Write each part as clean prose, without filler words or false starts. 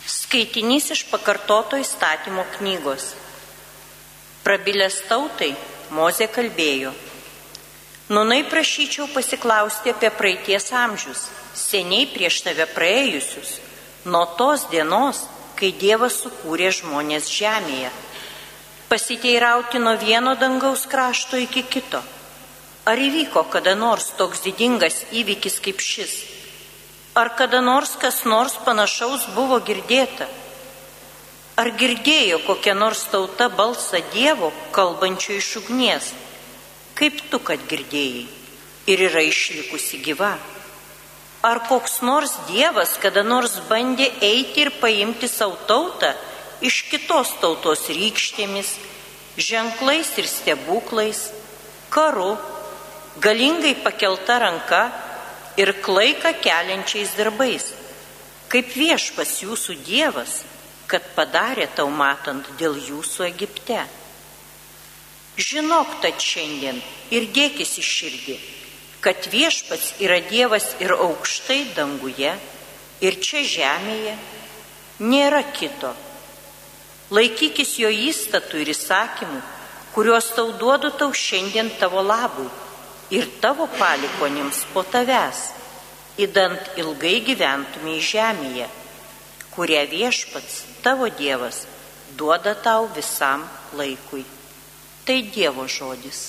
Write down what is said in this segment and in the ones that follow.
Skaitinys iš pakartoto įstatymo knygos. Prabilęs tautai, Mozė kalbėjo: Nūnai prašyčiau pasiklausti apie praeities amžius, seniai prieš tave praėjusius, nuo tos dienos, kai Dievas sukūrė žmonės žemėje. Pasiteirauti nuo vieno dangaus krašto iki kito. Ar įvyko kada nors toks didingas įvykis kaip šis? Ar kada nors kas nors panašaus buvo girdėta? Ar girdėjo kokia nors tauta balsą Dievo, kalbančio iš ugnies, kaip tu, kad girdėjai, ir yra išlikusi gyva? Ar koks nors Dievas kada nors bandė eiti ir paimti savo tautą iš kitos tautos rykštėmis, ženklais ir stebuklais, karu, galingai pakelta ranka ir klaiką keliančiais darbais, kaip Viešpats jūsų Dievas, kad padarė tau matant dėl jūsų Egipte? Žinok tad šiandien ir dėkis į širdį, kad Viešpats yra Dievas ir aukštai danguje, ir čia žemėje nėra kito. Laikykis jo įstatų ir įsakymų, kuriuos tau duodu tau šiandien tavo labui ir tavo palikuonims po tavęs, idant ilgai gyventumei žemėje, kurią Viešpats tavo Dievas duoda tau visam laikui. Tai Dievo žodis.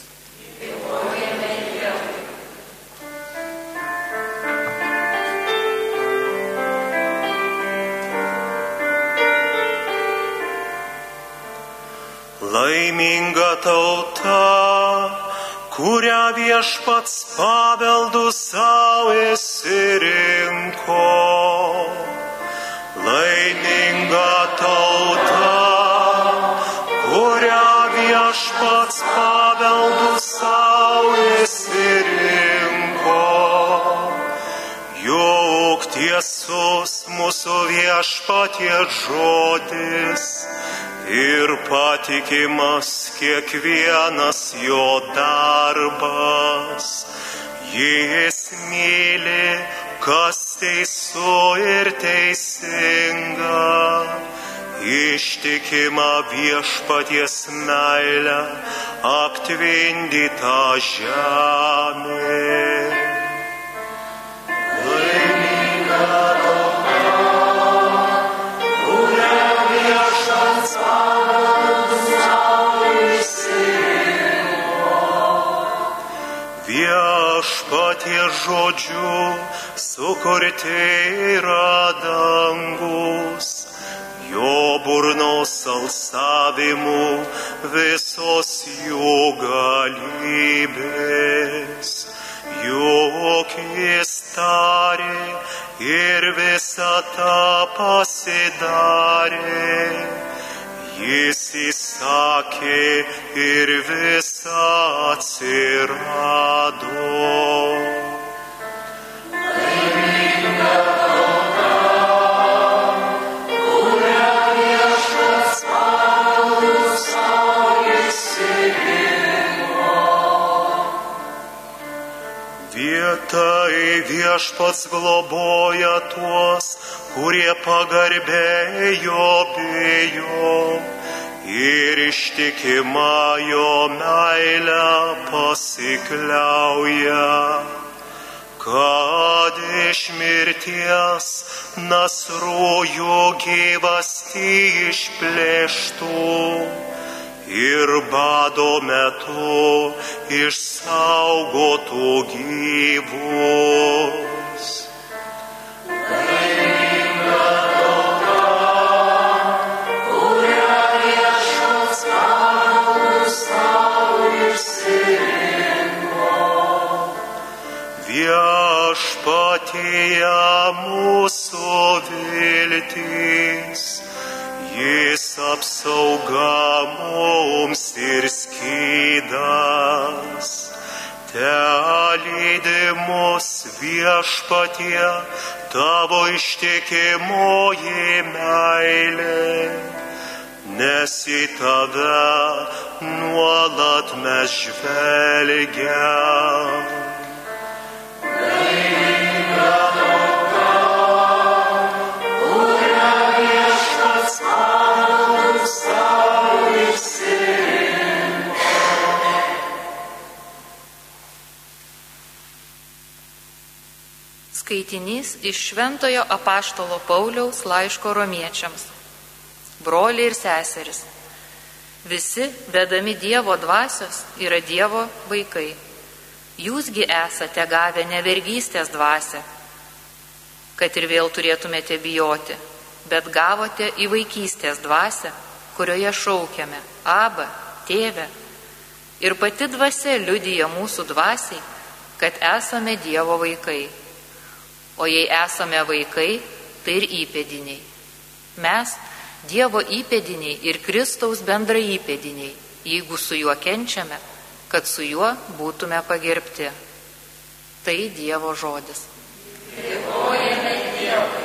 Laiminga tauta, kurią Viešpats paveldu savo išsirinko. Laiminga tauta, kurią Viešpats paveldu savo išsirinko. Juk tiesus mūsų Viešpaties žodis ir patikimas kiekvienas jo darbas. Jis myli, kas teisų ir teisinga, ištikima Viešpaties meilę aptvindyta žemė. Viešpaties žodžiu sukurti yra dangus, jo burnos alsavimu visos jų galybės. Juk jis tarė ir visata pasidarė, jis įsakė ir visa atsirado. Laiminga tauta, kurią Viešpats paveldu savo išsirinko. Vietai Viešpats globoja tuos, kurie pagarbiai jo bijo, ir ištikimą jo meilę pasikliauja, kad iš mirties nasrųjų gyvastį išplėštų ir bado metu išsaugotų gyvus. Viešpatyje mūsų viltis, jis apsauga mums ir skydas. Telydi mus Viešpatie tavo ištikimoji meilė, nes į tave nuolat mes žvelgiam. Laiminga tauta, kurią Viešpats Skaitinys iš Šventojo apaštalo Pauliaus laiško romiečiams. Broliai ir seserys, visi vedami Dievo dvasios yra Dievo vaikai. Jūsgi esate gavę ne vergystės dvasią, kad ir vėl turėtumėte bijoti, bet gavote į vaikystės dvasią, kurioje šaukiame: Aba, Tėve. Ir pati dvasia liudija mūsų dvasiai, kad esame Dievo vaikai. O jei esame vaikai, tai ir įpėdiniai. Mes Dievo įpėdiniai ir Kristaus bendra įpėdiniai, jeigu su juo kenčiame, kad su juo būtume pagerbti. Tai Dievo žodis. Dėkojame Dievui.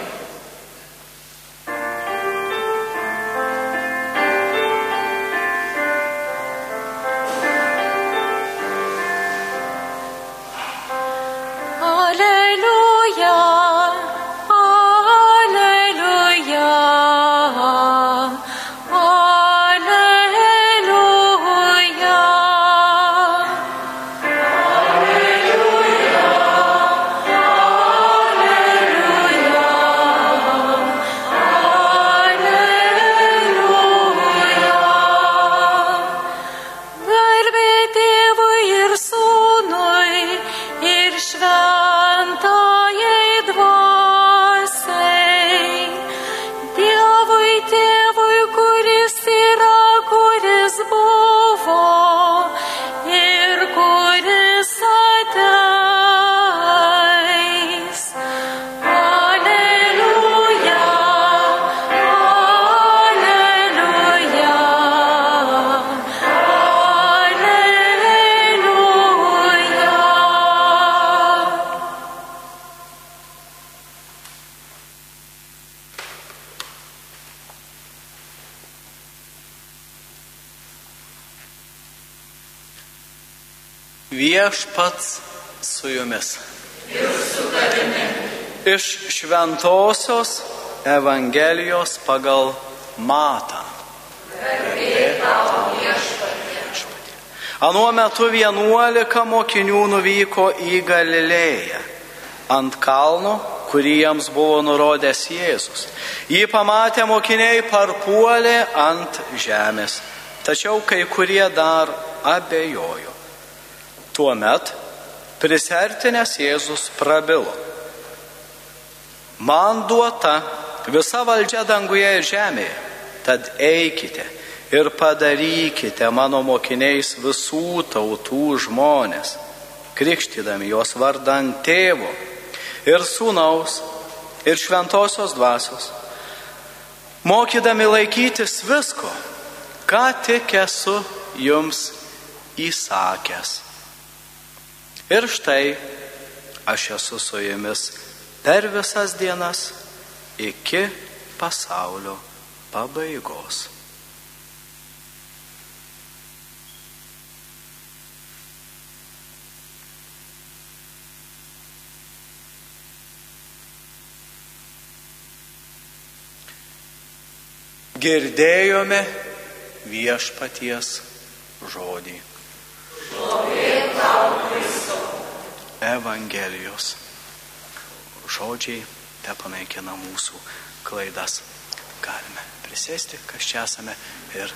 Viešpats su jumis. Ir su tavimi. Iš Šventosios Evangelijos pagal Matą. Garbė tau, Viešpatie. Anuo metu 11 mokinių nuvyko į Galilėją, ant kalno, kurį jiems buvo nurodęs Jėzus. Jį pamatę mokiniai parpuolė ant žemės, tačiau kai kurie dar abejojo. Tuomet prisiartinęs Jėzus prabilo: Man duota visa valdžia danguje ir žemėje, tad eikite ir padarykite mano mokiniais visų tautų žmonės, krikštydami juos vardan Tėvo ir Sūnaus ir Šventosios dvasios, mokydami laikytis visko, ką tik esu jums įsakęs. Ir štai aš esu su jumis per visas dienas iki pasaulio pabaigos. Girdėjome Viešpaties žodį. Evangelijos žodžiai te panaikina mūsų klaidas. Galime prisėsti, kas čia esame, ir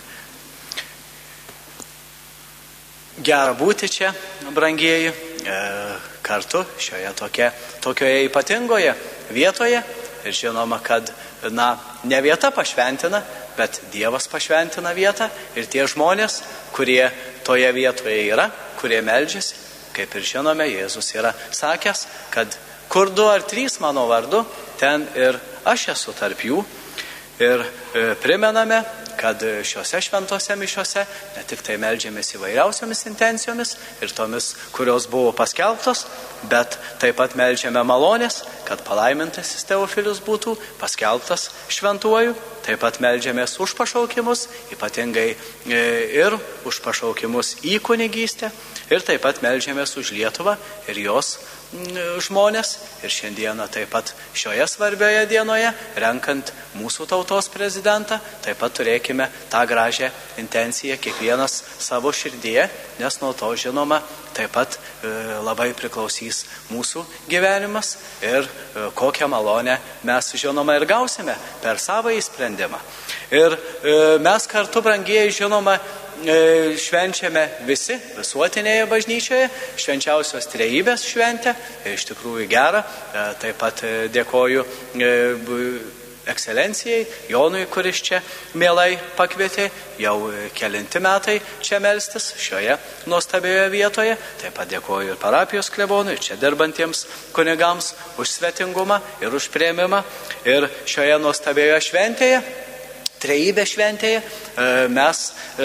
gera būti čia, brangieji, kartu šioje tokioje ypatingoje vietoje. Ir žinoma, kad ne vieta pašventina, bet Dievas pašventina vietą, ir tie žmonės, kurie toje vietoje yra, kurie meldžiasi. Kaip ir žinome, Jėzus yra sakęs, kad kur 2 ar 3 mano vardu, ten ir aš esu tarp jų. Ir primename, kad šiuose šventose mišiuose ne tik tai meldžiamės įvairiausiomis intencijomis ir tomis, kurios buvo paskelbtos, bet taip pat meldžiame malonės, kad palaimintasis Teofilius būtų paskelbtas šventuoju. Taip pat meldžiamės už pašaukimus, ypatingai ir už pašaukimus į kunigystę. Ir taip pat meldžiamės už Lietuvą ir jos žmonės. Ir šiandieną taip pat šioje svarbioje dienoje, renkant mūsų tautos prezidentą, taip pat turėkime tą gražią intenciją kiekvienas savo širdyje, nes nuo to, žinoma, taip pat labai priklausys mūsų gyvenimas ir kokią malonę mes, žinoma, ir gausime per savąjį sprendimą. Ir mes kartu, brangieji, žinoma, švenčiame visi visuotinėje bažnyčioje švenčiausios trejybės šventę. Iš tikrųjų gera. Taip pat dėkoju ekscelencijai Jonui, kuris čia mielai pakvietė jau kelinti metai čia melstis šioje nuostabioje vietoje. Taip pat dėkoju ir parapijos klebonui, čia dirbantiems kunigams už svetingumą ir už priėmimą. Ir šioje nuostabioje šventėje, trejybės šventėje, mes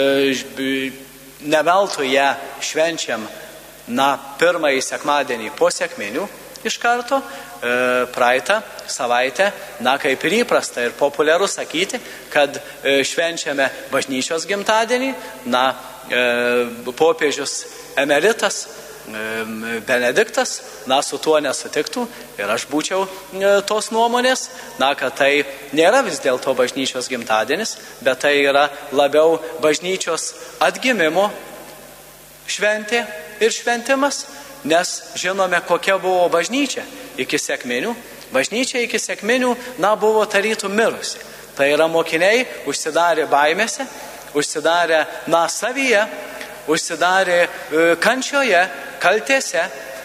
ne veltui ją švenčiam pirmąjį sekmadienį po sekminių iš karto. Praeitą savaitę, kaip ir įprasta ir populiaru sakyti, kad švenčiame bažnyčios gimtadienį, popiežius emeritas Benediktas, su tuo nesutiktų ir aš būčiau tos nuomonės, kad tai nėra vis dėlto bažnyčios gimtadienis, bet tai yra labiau bažnyčios atgimimo šventė ir šventimas, nes žinome, kokia buvo bažnyčia iki sekminių. Bažnyčia iki sekminių, buvo tarytum mirusi. Tai yra mokiniai užsidarė baimėse, užsidarė savyje, užsidarė kančioje, kaltėse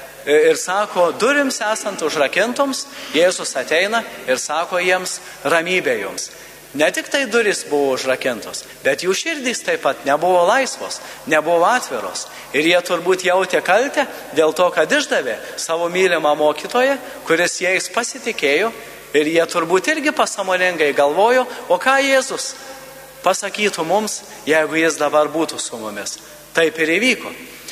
ir sako, durims esant užrakintoms, Jėzus ateina ir sako jiems, ramybė jums. Ne tik tai durys buvo užrakintos, bet jų širdys taip pat nebuvo laisvos, nebuvo atviros. Ir jie turbūt jautė kaltę dėl to, kad išdavė savo mylimą mokytoją, kuris jais pasitikėjo. Ir jie turbūt irgi pasąmoningai galvojo, o ką Jėzus pasakytų mums, jeigu jis dabar būtų su mumis. Taip ir įvyko.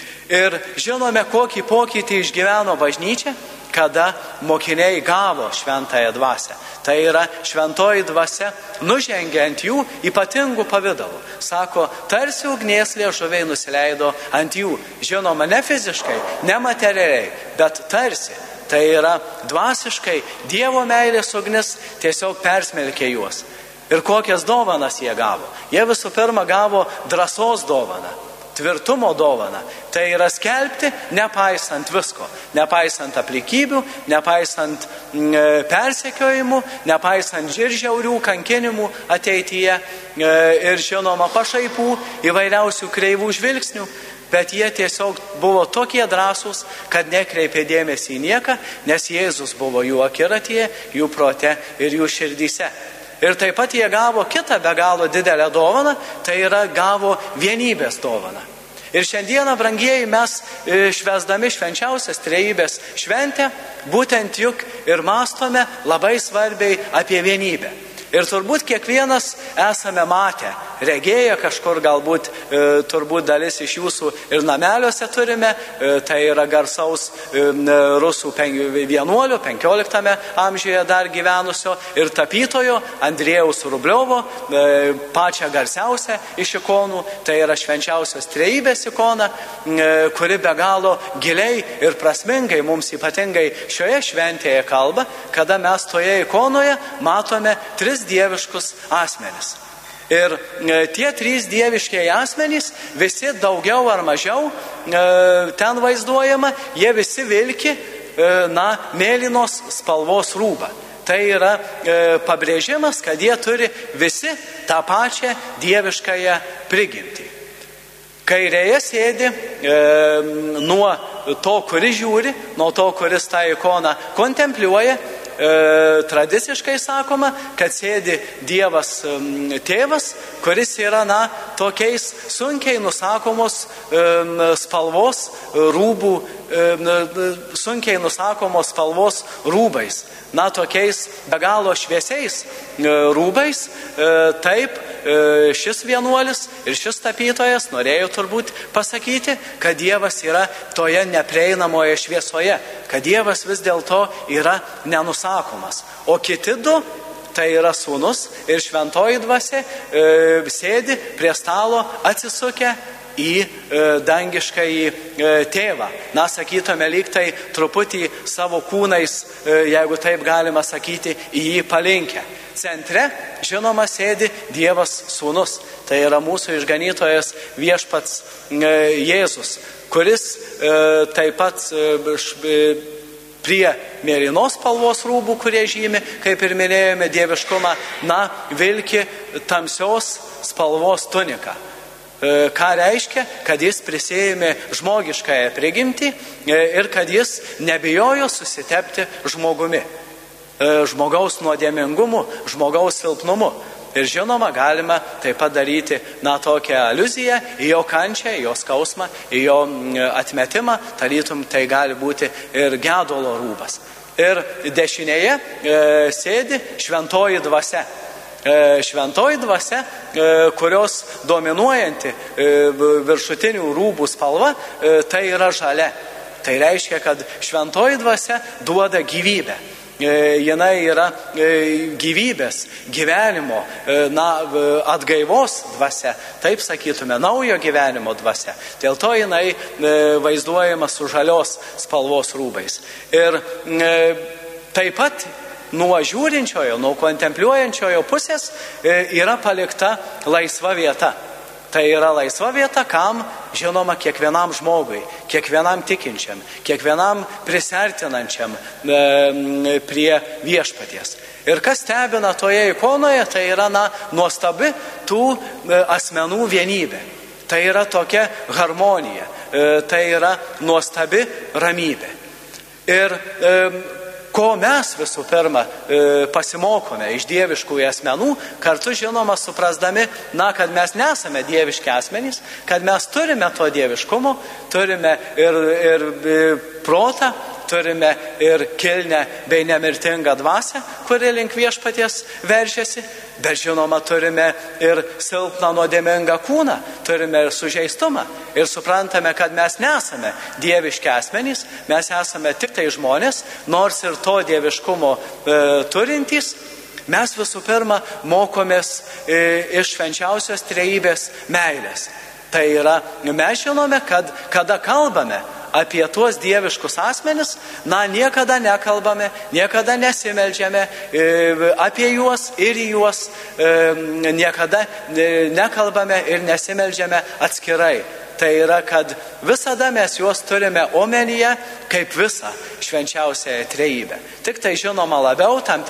Ir žinome, kokį pokytį išgyveno bažnyčia, kada mokiniai gavo šventąją dvasią. Tai yra šventoji dvasia nužengė ant jų ypatingų pavydalų. Sako, tarsi ugnies liežuviai nusileido ant jų. Žinoma, ne fiziškai, ne materialiai, bet tarsi. Tai yra dvasiškai Dievo meilės ugnis tiesiog persmelkė juos. Ir kokias dovanas jie gavo? Jie visų pirma gavo drąsos dovaną. Tvirtumo dovana. Tai yra skelbti nepaisant visko, nepaisant aplinkybių, nepaisant persekiojimų, nepaisant žiaurių kankinimų ateityje ir žinoma pašaipų, įvairiausių kreivų žvilgsnių, bet jie tiesiog buvo tokie drąsūs, kad nekreipė dėmesį į nieką, nes Jėzus buvo jų akiratyje, jų prote ir jų širdyse. Ir taip pat jie gavo kitą be galo didelę dovaną, tai yra gavo vienybės dovaną. Ir šiandieną, brangieji, mes švęsdami švenčiausias trejybės šventę, būtent juk ir mąstome labai svarbiai apie vienybę. Ir turbūt kiekvienas esame matę, regėję kažkur galbūt, turbūt dalis iš jūsų ir nameliuose turime, tai yra garsaus rusų vienuolio, 15 amžiuje dar gyvenusio ir tapytojo Andrėjaus Rubliovo, pačią garsiausią iš ikonų, tai yra švenčiausios trejybės ikona, kuri be galo giliai ir prasmingai mums ypatingai šioje šventėje kalba, kada mes toje ikonoje matome tris dieviškus asmenis. Ir tie trys dieviškiai asmenys, visi daugiau ar mažiau ten vaizduojama, jie visi vilki mėlynos spalvos rūbą. Tai yra pabrėžimas, kad jie turi visi tą pačią dieviškąją prigimtį. Kairėje sėdi nuo to, kuris žiūri, nuo to, kuris tą ikoną kontempliuoja. Tradiciškai sakoma, kad sėdi Dievas tėvas, kuris yra tokiais sunkiai nusakomos spalvos rūbų, sunkiai nusakomos spalvos rūbais, tokiais be galo šviesiais rūbais. Taip, šis vienuolis ir šis tapytojas norėjo turbūt pasakyti, kad Dievas yra toje neprieinamoje šviesoje, kad Dievas vis dėlto yra nenusakomas. O kiti du, tai yra sūnus ir šventoji dvasia, sėdi prie stalo atsisukę į dangiškąjį tėvą. Sakytume, lyg tai truputį savo kūnais, jeigu taip galima sakyti, į jį palinkę. Centre, žinoma, sėdi Dievas sūnus. Tai yra mūsų išganytojas viešpats Jėzus, kuris taip pat prie mėlynos spalvos rūbų, kurie žymi, kaip ir minėjome, dieviškumą, vilki tamsios spalvos tuniką. Ką reiškia, kad jis prisėjėmė žmogiškąją prigimtį ir kad jis nebijojo susitepti žmogumi, žmogaus nuodėmingumu, žmogaus silpnumu. Ir žinoma, galima taip pat daryti tokią aliuziją į jo kančią, į jo skausmą, į jo atmetimą, tarytum tai gali būti ir gedulo rūbas. Ir dešinėje sėdi šventoji dvasia. Šventoji dvasia, kurios dominuojanti viršutinių rūbų spalva, tai yra žalia. Tai reiškia, kad šventoji dvasia duoda gyvybę. Jinai yra gyvybės, gyvenimo, atgaivos dvasia, taip sakytume, naujo gyvenimo dvasia. Dėl to jinai vaizduojama su žalios spalvos rūbais. Ir taip pat nuo žiūrinčiojo, nuo kontempliuojančiojo pusės yra palikta laisva vieta. Tai yra laisva vieta, kam, žinoma, kiekvienam žmogui, kiekvienam tikinčiam, kiekvienam prisertinančiam prie viešpaties. Ir kas stebina toje ikonoje, tai yra nuostabi tų asmenų vienybė. Tai yra tokia harmonija, tai yra nuostabi ramybė. Ir ko mes visų pirma pasimokome iš dieviškųjų asmenų, kartu žinoma suprasdami, kad mes nesame dieviški asmenys, kad mes turime to dieviškumo, turime ir protą, turime ir kilnę bei nemirtingą dvasią, kuri link viešpaties veržiasi, bet žinoma turime ir silpną nuodėmingą kūną, turime ir sužeistumą ir suprantame, kad mes nesame dieviški asmenys, mes esame tik tai žmonės, nors ir to dieviškumo turintys. Mes visų pirma mokomės iš švenčiausios trejybės meilės. Tai yra, mes žinome, kad kada kalbame apie tuos dieviškus asmenis, niekada nekalbame, niekada nesimeldžiame apie juos ir į juos, niekada nekalbame ir nesimeldžiame atskirai. Tai yra, kad visada mes juos turime omenyje kaip visą švenčiausiąją trejybę. Tik tai žinoma labiau tam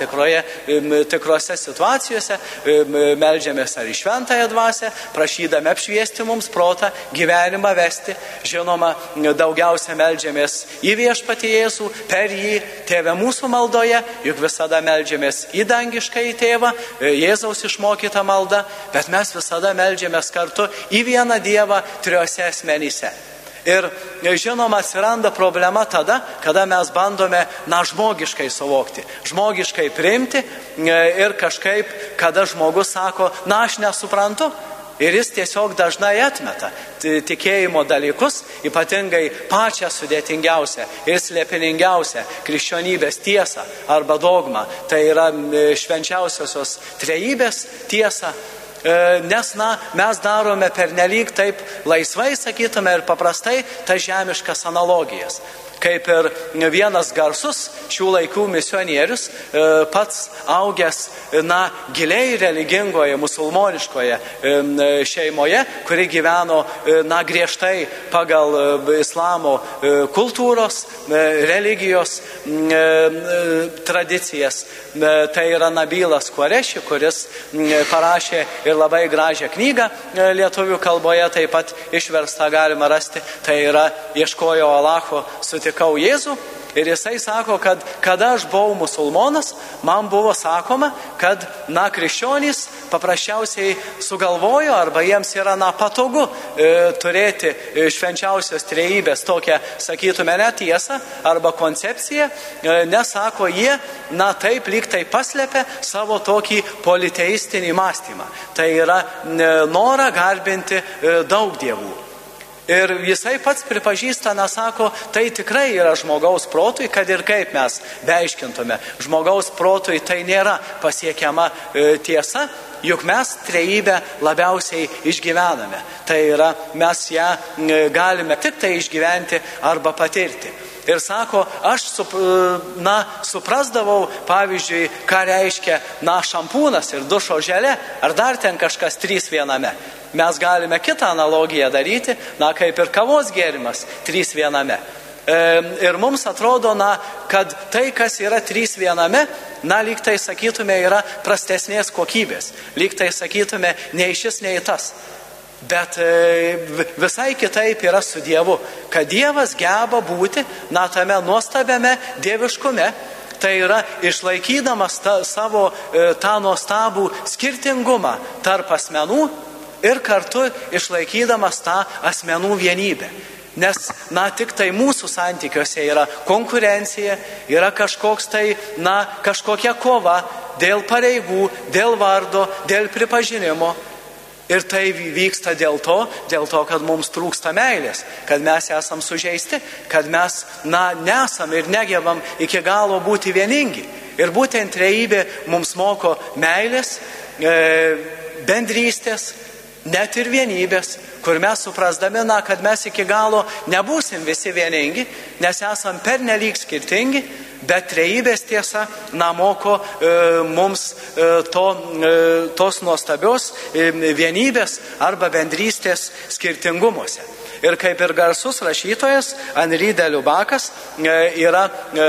tikrose situacijose meldžiamės ar į šventąją dvasią, prašydami apšviesti mums protą, gyvenimą vesti. Žinoma, daugiausia meldžiamės į viešpatį Jėzų, per jį, Tėve mūsų maldoje, juk visada meldžiamės į dangiškąjį Tėvą, Jėzaus išmokytą maldą, bet mes visada meldžiamės kartu į vieną Dievą trijose asmenyse. Ir žinoma, atsiranda problema tada, kada mes bandome žmogiškai suvokti, žmogiškai priimti ir kažkaip, kada žmogus sako, aš nesuprantu, ir jis tiesiog dažnai atmeta tikėjimo dalykus, ypatingai pačią sudėtingiausią ir slėpiningiausią krikščionybės tiesą arba dogmą, tai yra švenčiausiosios trejybės tiesą. Nes mes darome pernelyg taip laisvai, sakytume, ir paprastai tas žemiškas analogijas. Kaip ir vienas garsus šių laikų misionierius, pats augęs giliai religingoje, musulmoniškoje šeimoje, kuri gyveno griežtai pagal islamo kultūros, religijos tradicijas. Tai yra Nabilas Qureshi, kuris parašė ir labai gražią knygą lietuvių kalboje, taip pat išverstą galima rasti. Tai yra Ieškojo Alacho, sutikau Jėzų. Ir jisai sako, kad kada aš buvau musulmonas, man buvo sakoma, kad krikščionys paprasčiausiai sugalvojo arba jiems yra patogu turėti švenčiausios trejybės tokią, sakytume, netiesą arba koncepciją, nes sako jie, taip lyg tai paslėpia savo tokį politeistinį mąstymą. Tai yra norą garbinti daug dievų. Ir jisai pats pripažįsta, sako, tai tikrai yra žmogaus protui, kad ir kaip mes beaiškintume. Žmogaus protui tai nėra pasiekiama tiesa, juk mes trejybę labiausiai išgyvename. Tai yra, mes ją galime tik tai išgyventi arba patirti. Ir sako, aš suprasdavau, pavyzdžiui, ką reiškia, šampūnas ir dušo želė, ar dar ten kažkas 3 viename. Mes galime kitą analogiją daryti, kaip ir kavos gėrimas 3 viename. Ir mums atrodo, kad tai, kas yra 3 viename, lyg tai sakytume, yra prastesnės kokybės. Lyg tai sakytume, nei šis, nei tas. Bet visai kitaip yra su Dievu, kad Dievas geba būti, tame nuostabiame dieviškume, tai yra išlaikydamas savo tą nuostabų skirtingumą tarp asmenų ir kartu išlaikydamas tą asmenų vienybę. Nes, tik tai mūsų santykiuose yra konkurencija, yra kažkoks tai, kažkokia kova dėl pareigų, dėl vardo, dėl pripažinimo. Ir tai vyksta dėl to, kad mums trūksta meilės, kad mes esam sužeisti, kad mes, nesam ir negebam iki galo būti vieningi. Ir būtent trejybė mums moko meilės, bendrystės, net ir vienybės, kur mes suprasdami, kad mes iki galo nebūsim visi vieningi, nes esam pernelyg skirtingi, bet trejybės tiesa, moko mums tos nuostabios vienybės arba bendrystės skirtingumuose. Ir kaip ir garsus rašytojas Henri de Lubakas yra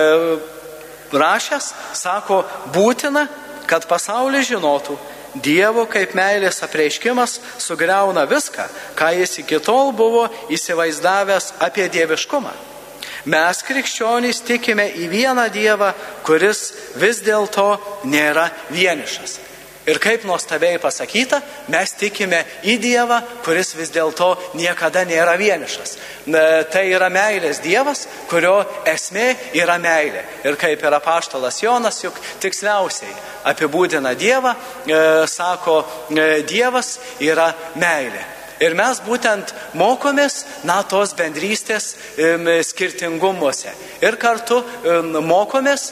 rašęs, sako, būtina, kad pasaulis žinotų, Dievo kaip meilės apreiškimas sugriauna viską, ką jis iki tol buvo įsivaizdavęs apie dieviškumą. Mes krikščionys tikime į vieną Dievą, kuris vis dėlto nėra vienišas. Ir kaip nuostabiai pasakyta, mes tikime į Dievą, kuris vis dėlto niekada nėra vienišas. Tai yra meilės Dievas, kurio esmė yra meilė. Ir kaip ir apaštalas Jonas juk tiksliausiai apibūdina Dievą, sako, Dievas yra meilė. Ir mes būtent mokomės tos bendrystės skirtingumuose. Ir kartu mokomės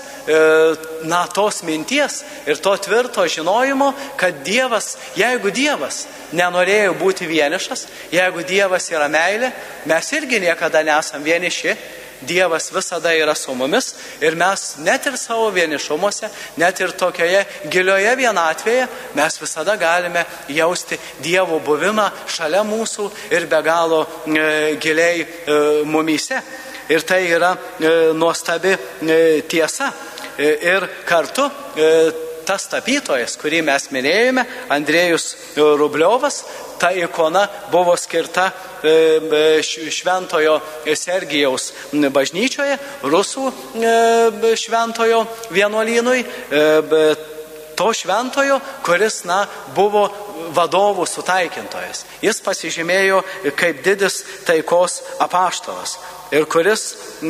tos minties ir to tvirto žinojimo, kad Dievas, jeigu Dievas nenorėjo būti vienišas, jeigu Dievas yra meilė, mes irgi niekada nesam vieniši. Dievas visada yra su mumis ir mes net ir savo vienišumuose, net ir tokioje gilioje vienatvėje, mes visada galime jausti Dievo buvimą šalia mūsų ir be galo giliai mumyse. Ir tai yra nuostabi tiesa. Ir kartu tas tapytojas, kurį mes minėjome, Andrėjus Rubliovas, ta ikona buvo skirta šventojo Sergijaus bažnyčioje, rusų šventojo vienuolynui, to šventojo, kuris buvo vadovų sutaikintojas. Jis pasižymėjo kaip didis taikos apaštalas ir kuris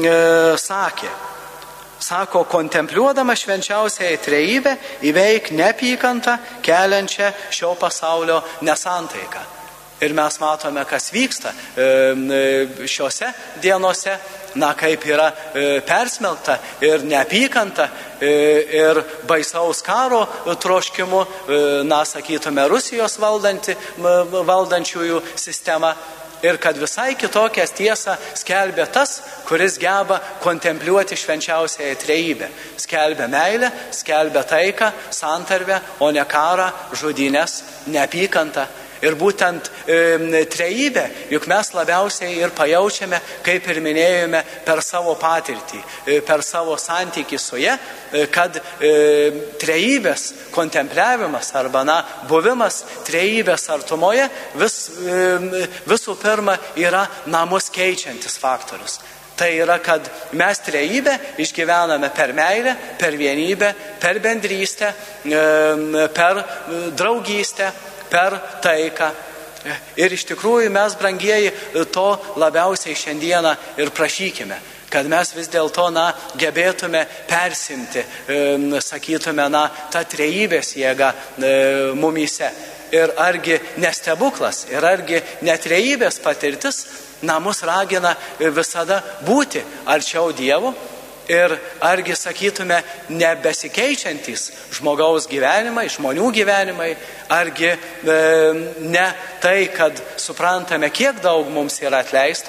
sako, kontempliuodama švenčiausiąją trejybę įveik neapykantą keliančią šio pasaulio nesantaiką. Ir mes matome, kas vyksta šiose dienose, kaip yra persmelkta ir neapykanta ir baisaus karo troškimu, sakytume, Rusijos valdančiųjų sistema. Ir kad visai kitokias tiesą skelbia tas, kuris geba kontempliuoti švenčiausiąją trejybę. Skelbia meilę, skelbia taiką, santarvę, o ne karą, žudynes, neapykantą. Ir būtent trejybę, juk mes labiausiai ir pajaučiame, kaip ir minėjome, per savo patirtį, per savo santykį su ja, kad trejybės kontempliavimas arba buvimas trejybės artumoje visų pirma yra mus keičiantis faktorius. Tai yra, kad mes trejybę išgyvename per meilę, per vienybę, per bendrystę, per draugystę, per taiką. Ir iš tikrųjų mes, brangieji, to labiausiai šiandieną ir prašykime, kad mes vis dėlto gebėtume persimti, sakytume, tą trejybės jėgą mumyse. Ir argi nestebuklas, ir argi netrejybės patirtis mus ragina visada būti arčiau Dievo. Ir argi, sakytume, nebesikeičiantys žmogaus gyvenimai, žmonių gyvenimai, argi ne tai, kad suprantame, kiek daug mums yra atleista,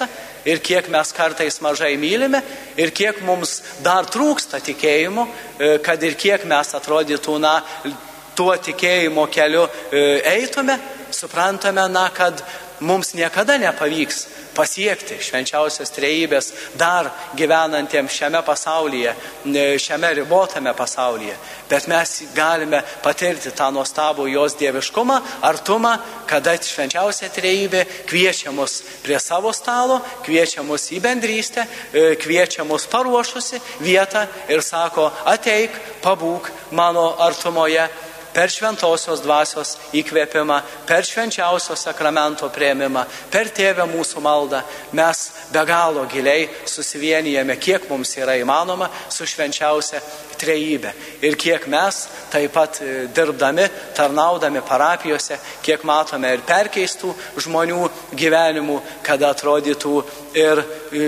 ir kiek mes kartais mažai mylime, ir kiek mums dar trūksta tikėjimo, kad ir kiek mes atrodytų, tuo tikėjimo keliu eitume, suprantame, kad mums niekada nepavyks pasiekti švenčiausios trejybės dar gyvenantiems šiame pasaulyje, šiame ribotame pasaulyje. Bet mes galime patirti tą nuostabų jos dieviškumą, artumą, kada švenčiausia trejybė kviečia mus prie savo stalo, kviečia mus į bendrystę, kviečia mus paruošusi vietą ir sako, ateik, pabūk mano artumoje. Per šventosios dvasios įkvėpimą, per švenčiausio sakramento priėmimą, per Tėvę mūsų maldą mes be galo giliai susivienijame, kiek mums yra įmanoma su švenčiausia trejybė. Ir kiek mes taip pat dirbdami, tarnaudami parapijose, kiek matome ir perkeistų žmonių gyvenimų, kad atrodytų ir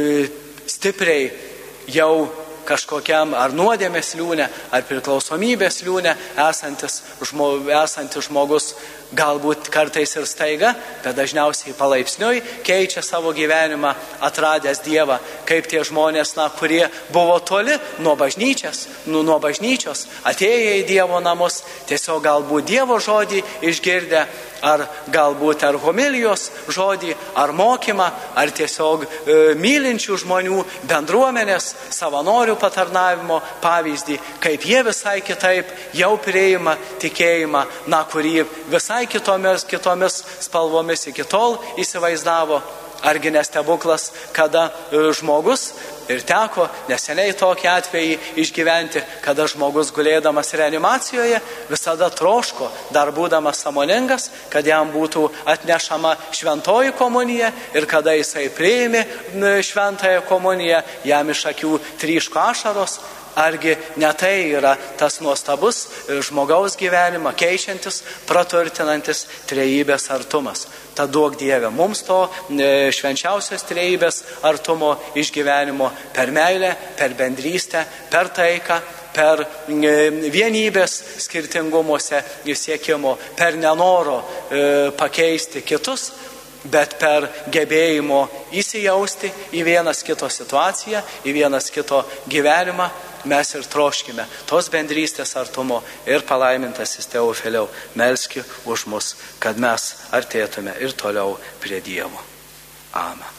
stipriai jau kažkokiam ar nuodėmės liūne, ar priklausomybės liūne esantis žmogus, galbūt kartais ir staiga, bet dažniausiai palaipsniui keičia savo gyvenimą, atradęs Dievą, kaip tie žmonės, kurie buvo toli nuo bažnyčios, atėję į Dievo namus, tiesiog galbūt Dievo žodį išgirdę, ar galbūt ar homilijos žodį, ar mokymą, ar tiesiog mylinčių žmonių bendruomenės, savanorių patarnavimo pavyzdį, kaip jie visai kitaip jau priima tikėjimą, kurį visai kitomis spalvomis iki tol įsivaizdavo. Argi nestebuklas, kada žmogus, ir teko neseniai tokį atvejį išgyventi, kada žmogus gulėdamas reanimacijoje visada troško, dar būdamas sąmoningas, kad jam būtų atnešama šventoji komunija, ir kada jisai priėmė šventąją komuniją, jam iš akių tryško ašaros. Argi ne tai yra tas nuostabus žmogaus gyvenimą keičiantis, praturtinantis trejybės artumas. Tad duok Dieve mums to švenčiausios trejybės artumo išgyvenimo per meilę, per bendrystę, per taiką, per vienybės skirtingumuose siekimo, per nenoro pakeisti kitus, bet per gebėjimo įsijausti į vienas kito situaciją, į vienas kito gyvenimą. Mes ir troškime tos bendrystės artumo, ir palaimintasis Teofiliau, melski už mus, kad mes artėtume ir toliau prie Dievo. Amen.